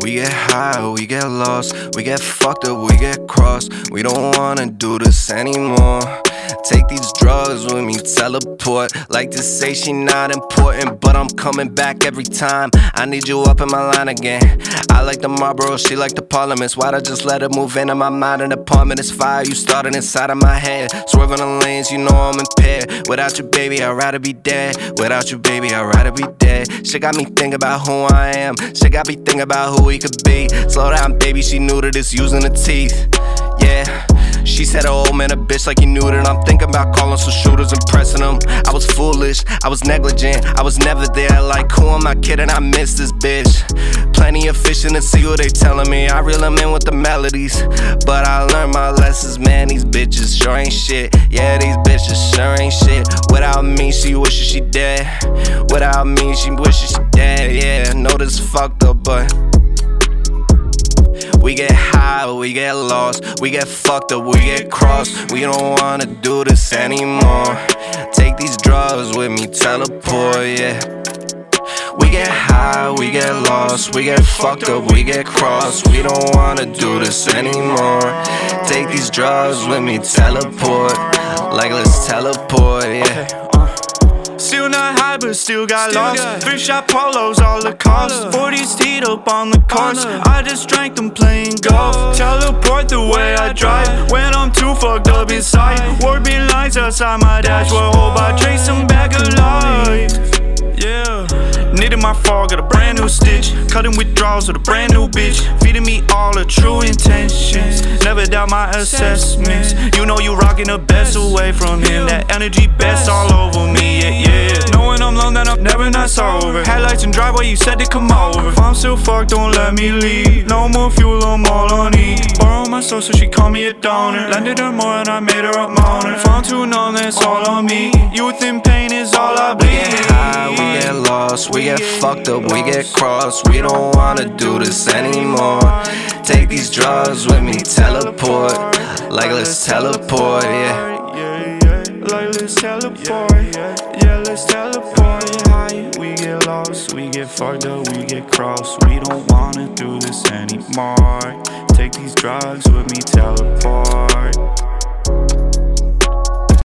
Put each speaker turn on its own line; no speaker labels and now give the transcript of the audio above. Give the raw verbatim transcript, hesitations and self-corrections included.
We get high, we get lost, we get fucked up, we get crossed. We don't wanna do this anymore. Take these drugs with me, teleport. Like to say she not important, but I'm coming back every time. I need you up in my line again. I like the Marlboro, she like the Parliaments. Why'd I just let her move into my mind? An apartment is fire, you started inside of my head. Swerving the lanes, you know I'm impaired. Without you, baby, I'd rather be dead. Without you, baby, I'd rather be dead. She got me thinking about who I am. She got me thinking about who we could be. Slow down, baby, she knew that it's using the teeth. Yeah. She said, oh, old man, a bitch like you knew that. I'm thinking about calling some shooters and pressing them. I was foolish, I was negligent, I was never there. Like, who am I kidding? I miss this bitch. Plenty of fishing to see what they telling me. I reel them in with the melodies, but I learned my lessons, man. These bitches sure ain't shit. Yeah, these bitches sure ain't shit. Without me, she wishes she dead. Without me, she wishes she dead. Yeah, know this fucked up, but we get high, we get lost, we get fucked up, we get crossed. We don't wanna do this anymore. Take these drugs with me, teleport, yeah. We get high, we get lost, we get fucked up, we get crossed. We don't wanna do this anymore. Take these drugs with me, teleport. Like let's teleport, yeah.
Still not high, but still got still lost. Got. Three shot polos, all the cost. forties teed up on the cars. I just drank them playing golf. Teleport the way I drive when I'm too fucked up inside. Warping lines outside my dashboard. Hope I trace them back alive. Yeah. Knitting my fall, got a brand new stitch. Cutting withdrawals with a brand new bitch. Feeding me all the true intentions. Never doubt my assessments. You know you rocking the best away from him. That energy best all over me, yeah, yeah. Knowing I'm alone, that I'm never not sober. Headlights and driveway, you said to come over. If I'm still fucked, don't let me leave. No more fuel, I'm all on E. Borrow my soul, so she called me a donor. Lended her more and I made her a moaner. If I'm too numb, that's all on me. Youth in pain is all I bleed.
We get high, we get lost, we get fucked up, we get crossed. We don't wanna do this anymore. Take these drugs with me, teleport. Like let's teleport, yeah.
Like let's teleport, yeah, let's teleport. Yeah. We get lost, we get fucked up, we get crossed. We don't wanna do this anymore. Take these drugs with me, teleport.